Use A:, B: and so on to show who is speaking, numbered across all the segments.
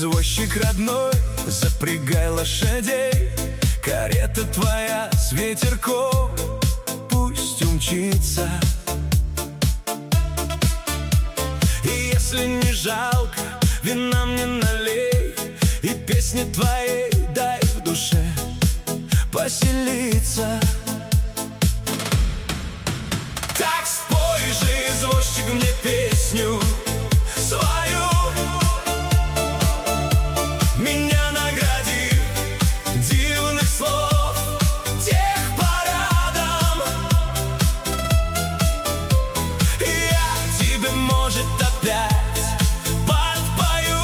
A: Извозчик родной, запрягай лошадей, карета твоя с ветерком пусть умчится. И если не жалко, вина мне налей, и песни твоей дай в душе поселиться. Так спой же, извозчик, мне песню свою, меня награди дивных слов тех парадом. Я тебе, может, опять подпою,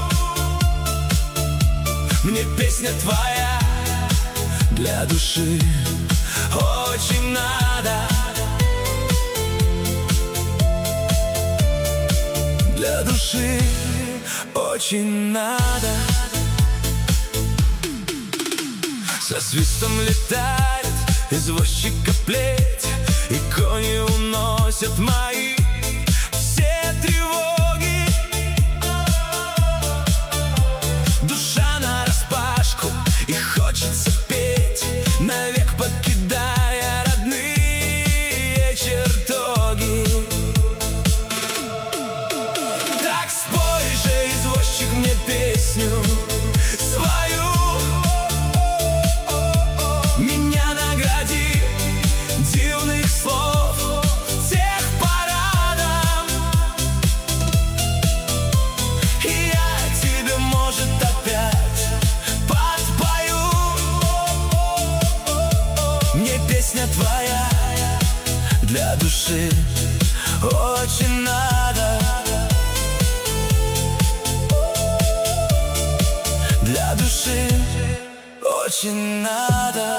A: мне песня твоя для души очень надо. Для души очень надо. Со свистом летает извозчика плеть, и кони уносят мои все тревоги. Душа нараспашку, и хочется петь, навек покидая родные чертоги. Так спой же, извозчик, мне песню свою, меня награди дивных слов тех парадом. И я тебе, может, опять подпою, мне песня твоя для души очень надо. Для души очень надо.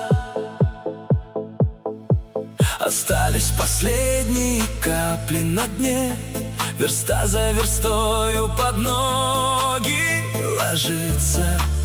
A: Остались последние капли на дне, верста за верстою под ноги ложится.